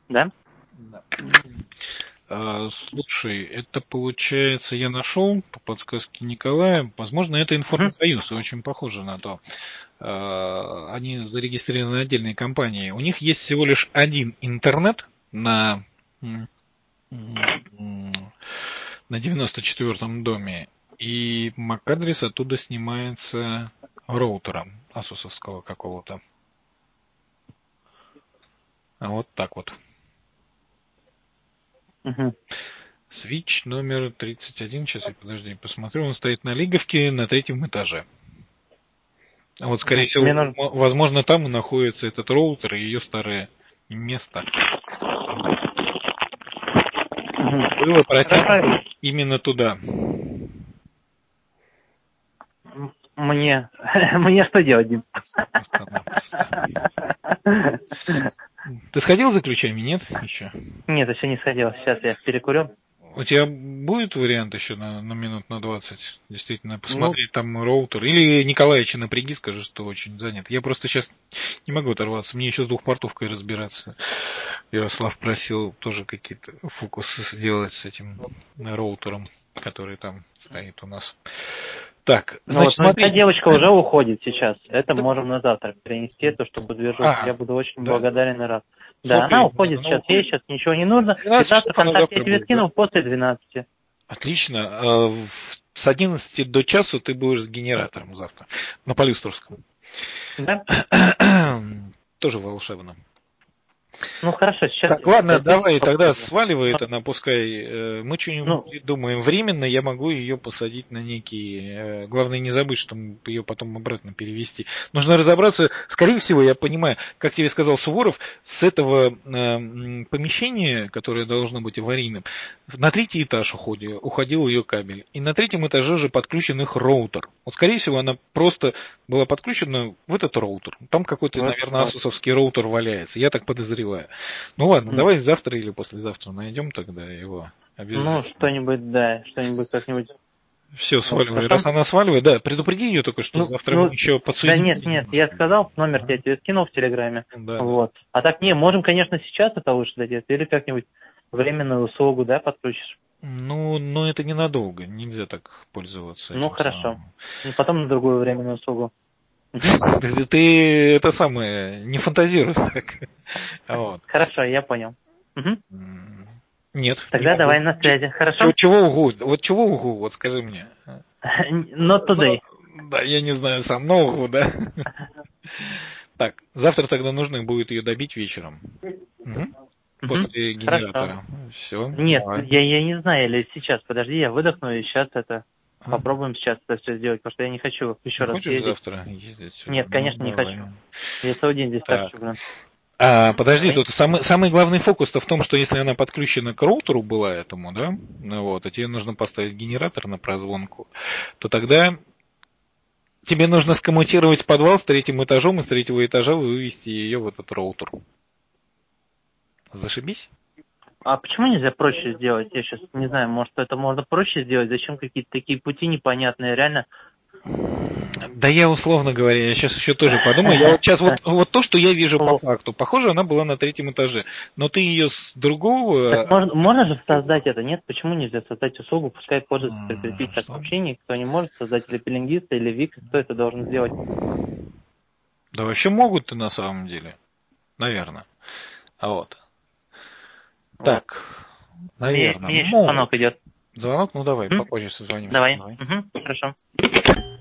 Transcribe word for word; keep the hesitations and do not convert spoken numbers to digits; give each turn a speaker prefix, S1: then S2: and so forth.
S1: Да?
S2: Да. А, слушай, это получается, я нашел по подсказке Николая, возможно, это Информсоюз, и очень похоже на то. А, они зарегистрированы отдельной компанией. У них есть всего лишь один интернет на, на девяносто четвёртом доме, и MAC-адрес оттуда снимается роутером асусовского какого-то. А вот так вот.
S1: Угу.
S2: Switch номер тридцать один, сейчас я, подожди, посмотрю, он стоит на Лиговке на третьем этаже. А вот, скорее всего,
S1: нужно...
S2: возможно, там и находится этот роутер и ее старое место. Угу. Было протянуто именно туда.
S1: Мне, мне что делать, Дим?
S2: Ты сходил за ключами, нет? Еще?
S1: Нет, еще не сходил. Сейчас я перекурю.
S2: У тебя будет вариант еще на, на минут на двадцать действительно посмотреть ну, там роутер? Или Николаевича напряги, скажи, что очень занят. Я просто сейчас не могу оторваться. Мне еще с двухпортовкой разбираться. Ярослав просил тоже какие-то фокусы сделать с этим роутером, который там стоит у нас. Так, значит,
S1: ну, вот,
S2: смотрите.
S1: девочка уже уходит сейчас. Это да. Можем на завтра перенести, это, чтобы движок. А, я буду очень да? благодарен и рад. Да, она уходит сейчас, ей сейчас ничего не нужно. И завтра контакт я тебе скинул после двенадцати.
S2: Отлично. С одиннадцати до часу ты будешь с генератором завтра. На Полюстровском.
S1: Да.
S2: Тоже волшебно.
S1: Ну хорошо, сейчас...
S2: Так, ладно, давай тогда сваливай это, на пускай. Мы что-нибудь ну, думаем. Временно я могу ее посадить на некий... Главное не забыть, что ее потом обратно перевести. Нужно разобраться. Скорее всего, я понимаю, как тебе сказал Суворов, с этого э, помещения, которое должно быть аварийным, на третий этаж уходил, уходил ее кабель. И на третьем этаже же подключен их роутер. Вот, скорее всего, она просто была подключена в этот роутер. Там какой-то, вот, наверное, асусовский роутер валяется. Я так подозреваю. Ну ладно, mm. давай завтра или послезавтра найдем тогда его.
S1: Ну, что-нибудь, да, что-нибудь как-нибудь.
S2: Все, сваливай. Раз она сваливает, да, предупреди ее только, что ну, завтра ну, мы еще подсудим.
S1: Да нет, нет, немножко. Я сказал, номер а? я тебе скинул в Телеграме. Да, вот. Да. А так не, можем, конечно, сейчас это лучше дать, или как-нибудь временную услугу, да, подключишь.
S2: Ну, но это ненадолго, нельзя так пользоваться.
S1: Ну, хорошо. Самым. Ну, потом на другую временную услугу.
S2: Ты, ты это самое, не фантазируй так. Вот.
S1: Хорошо, я понял. Угу.
S2: Нет.
S1: Тогда не давай могу. На связи, хорошо?
S2: Чего, чего угу? Вот чего угу, вот скажи мне.
S1: Not today.
S2: Но, да, я не знаю сам, но угу, да. Так, завтра тогда нужно будет ее добить вечером. Угу. После угу. генератора. Все.
S1: Нет, я, я не знаю, или сейчас, подожди, я выдохну и сейчас это... А? Попробуем сейчас это все сделать, потому что я не хочу еще
S2: не
S1: раз
S2: хочешь
S1: ездить.
S2: завтра ездить сюда?
S1: Нет, конечно, ну, не давай. Хочу. Я целый день здесь
S2: так.
S1: торчу, блин.
S2: А, подожди, давай. Тут самый, самый главный фокус-то в том, что если она подключена к роутеру была этому, да, вот, и тебе нужно поставить генератор на прозвонку, то тогда тебе нужно скоммутировать подвал с третьим этажом, и с третьего этажа вывести ее в этот роутер. Зашибись?
S1: А почему нельзя проще сделать? Я сейчас не знаю, может, это можно проще сделать? Зачем какие-то такие пути непонятные? Реально.
S2: Да я, условно говоря, я сейчас еще тоже подумаю. Я вот сейчас вот, вот то, что я вижу по факту. Похоже, она была на третьем этаже. Но ты ее с другого...
S1: Так можно, можно же создать это, нет? Почему нельзя создать услугу? Пускай пользуется прикрепить так сообщений. Кто не может создать, или пилингиста, или Вик, кто это должен сделать?
S2: Да вообще могут-то на самом деле. Наверное. А вот. Так, вот. Наверное,
S1: мне, мне звонок идет.
S2: Звонок? Ну давай, М? попозже созвонимся.
S1: Давай. Давай. Угу. Хорошо.